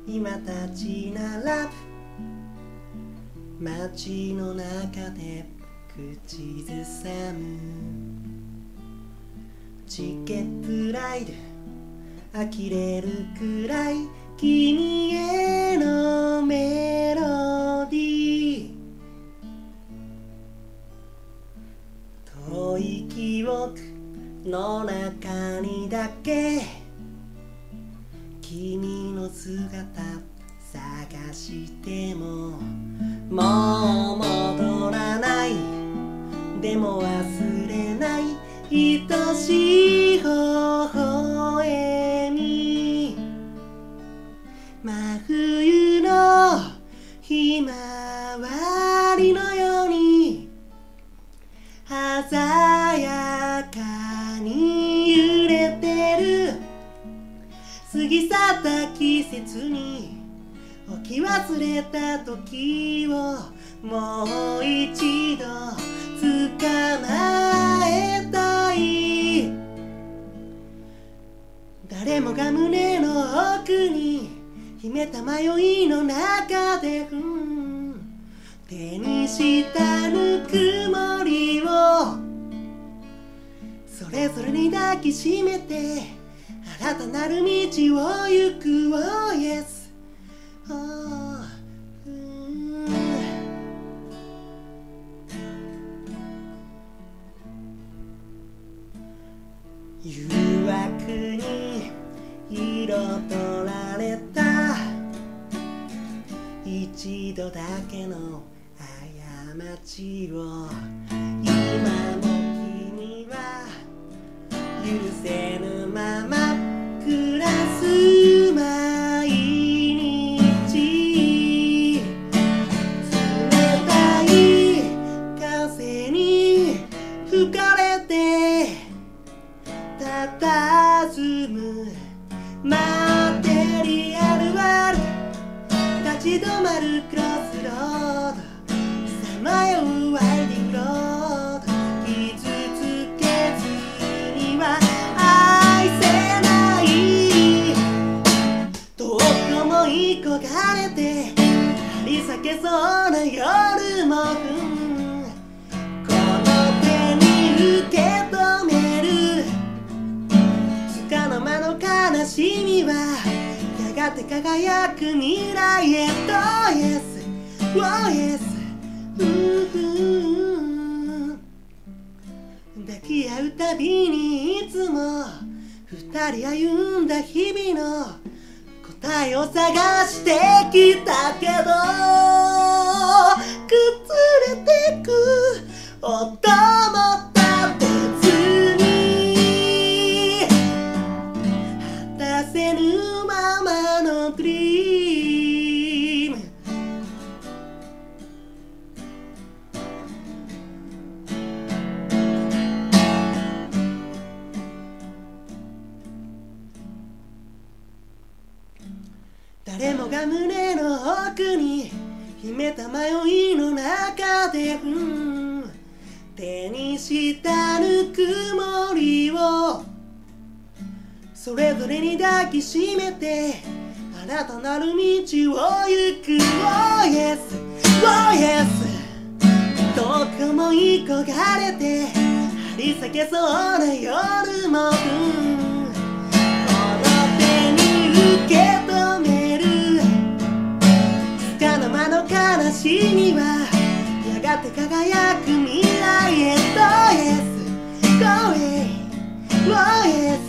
今立ち並ぶ街の中で口ずさむチケプライド呆れるくらい君へのメロディー遠い記憶の中にだけ君の姿探してももう戻らないでも忘れない愛しい微笑み真冬のひまわりのように鮮やかに揺れてる過ぎ去った季節に置き忘れた時をもう一度捕まえたい誰もが胸の奥に秘めた迷いの中で手にしたぬくもりをそれぞれに抱きしめて新たなる道を行く Oh yes誘惑に彩られた一度だけの過ちを今も君は許せぬまま暮らす毎日冷たい風に吹かれて佇むマテリアルワールド立ち止まるクロスロードさまようワイディングロード傷つけずには愛せない遠く思い焦がれて張り裂けそうな夜もこの手に受け止める束の間の悲しみはやがて輝く未来へと Yes Oh yes 抱き合うたびにいつも二人歩んだ日々の答えを探してきたけど崩れてく音も立てずに果たせぬままのドリーム誰もが胸の奥に秘めた迷いの中で手にしたぬくもりをそれぞれに抱きしめて新たなる道を行く Oh yes Oh yes 遠く思い焦がれて張り裂けそうな夜もこの手に受け止める束の間の悲しみはやがて輝く未来へと Yes Go away Oh yes